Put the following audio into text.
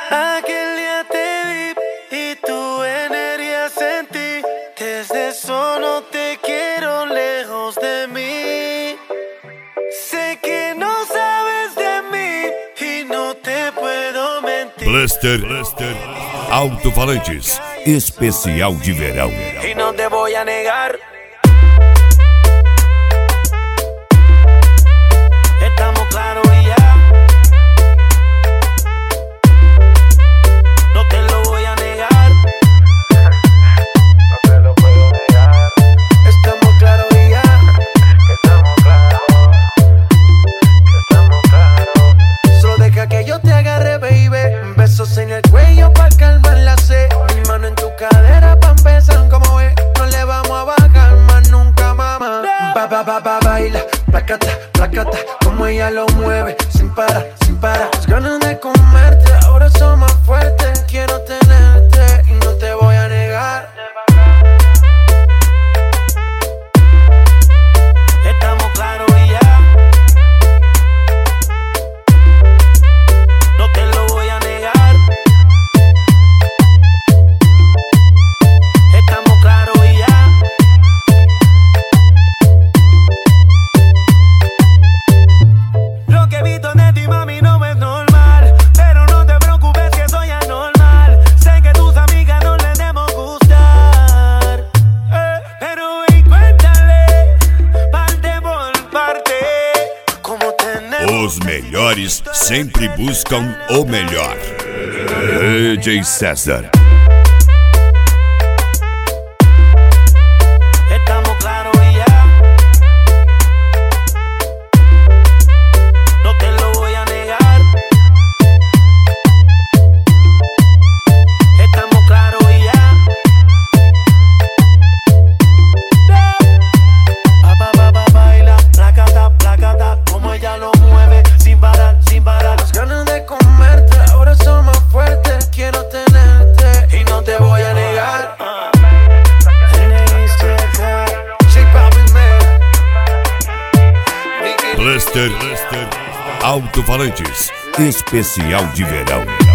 Aquel día te vi y tu energía sentí. Desde eso no te quiero lejos de mí. Sé que no sabes de mí y no te puedo mentir. Blaster Alto-Falantes, especial de verão. Y no te voy a negar. Estamos claros y ya. No te lo voy a negar. No te lo puedo negar. Estamos claros y ya. Estamos claros. Estamos claros. Solo deja que yo te agarre, baby. Besos en el cuello pa' calmar la sed. Mi mano en tu cadera pa' empezar como ves. No le vamos a bajar más nunca, mamá. Baila, placata, placata. Como ella lo mueve, sin parar, sin parar. Las ganas de comerte, ahora son más fuertes. Quiero tenerte y no te voy a negar. Estamos claros y ya. No te lo voy a negar. Estamos claros y ya. Lo que he visto de ti, mami, no es normal. Pero no te preocupes que soy anormal. Sé que tus amigas no les debemos gustar. Pero ven, cuéntale, parte por parte, como tenemos. Os melhores sempre buscam o melhor. DJ César. Estamos claros y ya. No te lo voy a negar. Estamos claros y ya. Baila, placata, placata. Como ella lo mueve, sin parar, sin parar. Las ganas de comerte, ahora son más fuertes. Quiero tenerte y no te voy a negar. Blaster Alto-Falantes, especial de verão.